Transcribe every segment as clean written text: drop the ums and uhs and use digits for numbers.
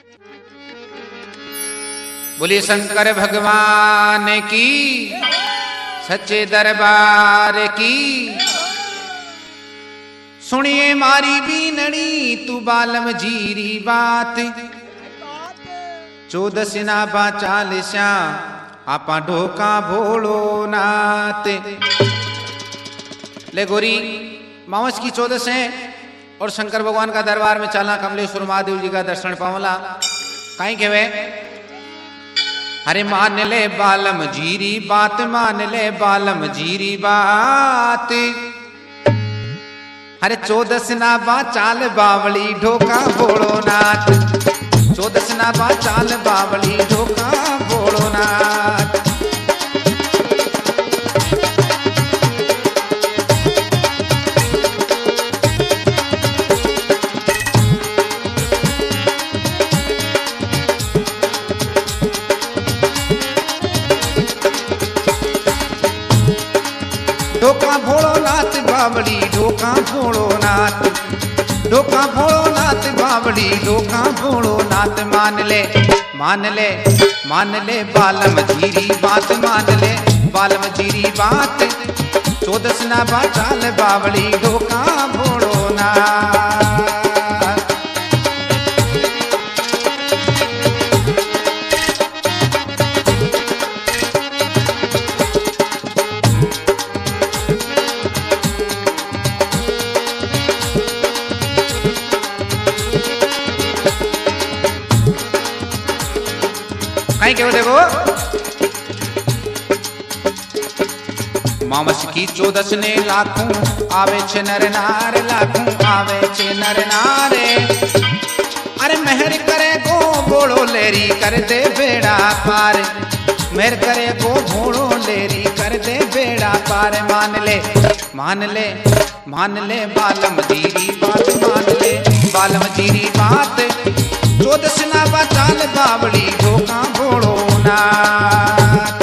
बोलिए शंकर भगवान की, सच्चे दरबार की। सुनिए मारी बीनड़ी तू बालम जीरी बात, चौदसना बा चालिशा आपा ढोका भोलो नाथ। ले गोरी मावस की 14 है और शंकर भगवान का दरबार में चला कमलेश्वर महादेव जी का दर्शन पावला। कहीं के वे अरे मान ले बालम जीरी बात, मान ले बालम जीरी बात। अरे 14 बा चाल बावली ढोका भोलो नाथ, 14 बा चाल बावली ढोका भोलो नाथ। ढोका भोलो नाथ बावली ढोका भोलो नाथ, ढोका भोलो नाथ बावली ढोका भोलो नाथ। मान ले मान ले मान ले बालम जीरी बात, मान ले बालम जीरी बात। 14 बा चाल बावली ढोका भोलो नाथ। क्यों देखो मामस की 14 ने लाखों आवे छे नर नार, लाखों आवे छे नर नारे। अरे मेहर करे गो बोलो लेरी कर दे बेड़ा पार, मेहर करे गो भोड़ो लेरी कर दे बेड़ा पार। मान ले मान ले मान ले बालम जीरी बात, मान ले बालम जीरी बात। 14 बा चाल बावली ढोका भोलो नाथ।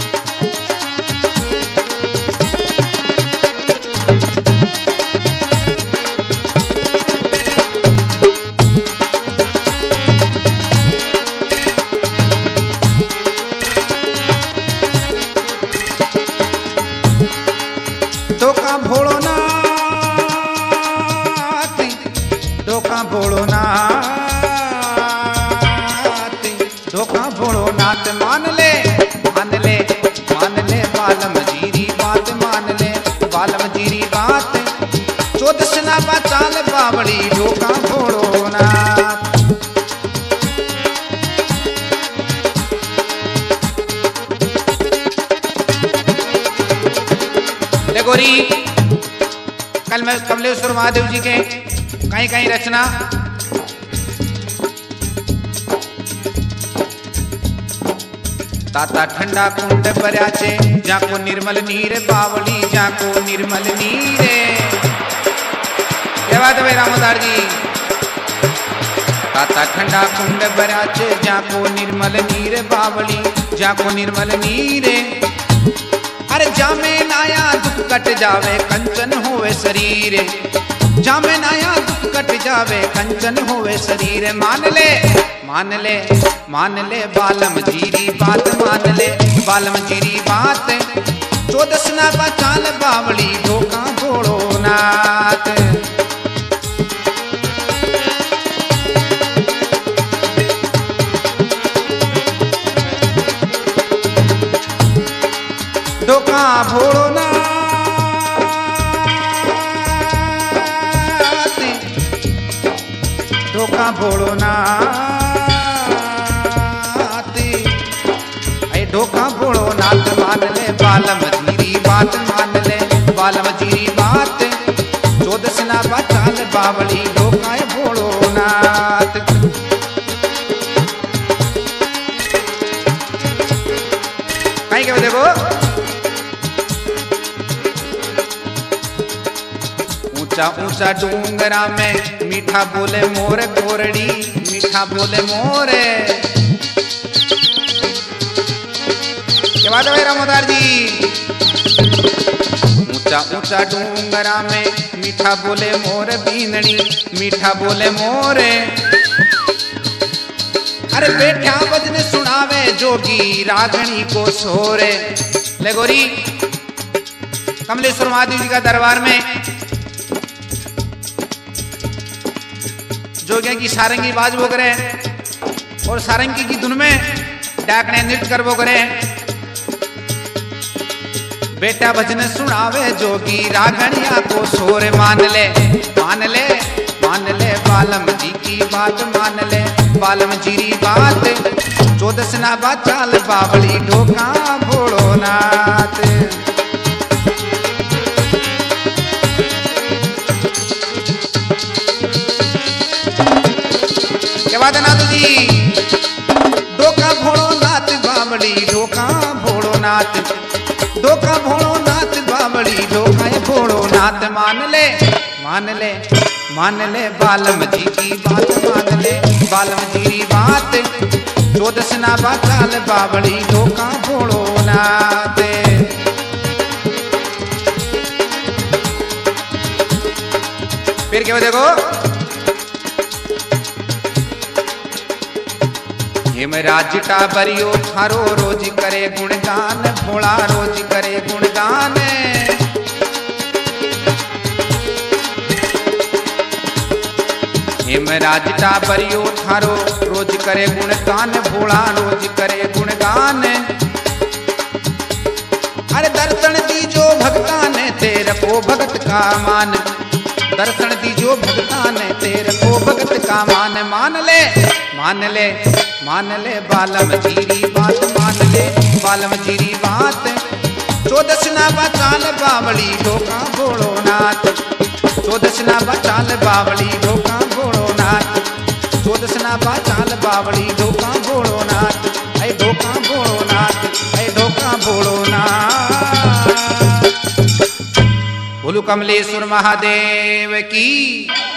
ढोका भोलो नाथ, ढोका भोलो नाथ, ढोका भोलो नाथ। मान ले मान ले मान ले बालम जीरी बात, मान ले बालम जीरी बात। 14 बा चाल बावली ढोका भोलो नाथ। ले गोरी कल मैं कमलेश्वर महादेव जी के कहीं कहीं रचना ताता ठंडा कुंड भराचे जाको निर्मल नीर बावली, जाको निर्मल नीरे। क्या बात है भाई रामोदार जी। ताता ठंडा कुंड भराचे जाको निर्मल नीर बावली, जाको निर्मल नीरे। अरे जामे नाया दुख कट जावे कंचन होवे शरीर, जामे नाया दुख कट जावे कंचन होवे शरीर। मान ले मान ले मान ले बालम जीरी बात, मान ले बालम जीरी बात। 14 बा चाल बावली ढोका भोलो नाथ। ढोका भोलो नाथ, ढोका भोलो नाथ। ढोका भोलो नाथ मान ले बालम जीरी बात, मान ले बालम जीरी बात। 14 बा चाल बावली ढोका भोलो नाथ। कहीं क्या देखो ऊंचा ऊंचा डूंगरा में मीठा बोले मोर गोरड़ी, मीठा बोले मोरे। क्या बात है भाई रामोदार जी। ऊंचा ऊंचा डूंगरा में मीठा बोले मोर बीनड़ी, मीठा बोले मोरे। अरे बैठा भजन सुनावे जोगी रागणी को सोरे। ले गोरी कमलेश्वर महादेव जी का दरबार में जोगिया की सारंगी बाजबो करे और सारंगी की धुन में डाकने नृत्य करबो करे। बेटा भजन सुनावे जोगी रागणिया को सोरे। मान ले मान ले मान ले बालम जी की बात मान ले बालम जी की बात। 14 ना बाचाल बावली ढोका भोड़ो नाथ। क्या बात है नाथ जी। ढोका भोड़ो नाथ बावली ढोका भोड़ो नाथ। ढोका भोड़ो नाथ बावली ढोका भोड़ो नाथ। मान ले मान ले मान ले बालम जी की बात मान ले बालम जी की बात। 14 ना बाचाल बावली ढोका भोड़ो नाथ। फिर क्या देखो हेमराज टाबरियो थारो रोज करे गुणगान भोला रोज करे गुणगान। हेमराज टाबरियो थारो रोज करे गुणगान भोला रोज करे गुणगान। अरे दर्शन दीजो भगता ने तेरे को भगत का मान। दर्शन दीजो भगता ने तेरे को भगत का मान। मान ले मान ले मान ले बालम जीरी बात मान ले बालम जीरी बात। 14 ना बाचाल बावली ढोका भोड़ो नाथ। 14 ना बाचाल बावली ढोका भोड़ो नाथ। 14 ना बाचाल बावली ढोका भोड़ो नाथ। ऐ ढोका भोड़ो नाथ ऐ ढोका भोड़ो नाथ। बोलो कमलेश्वर महादेव की।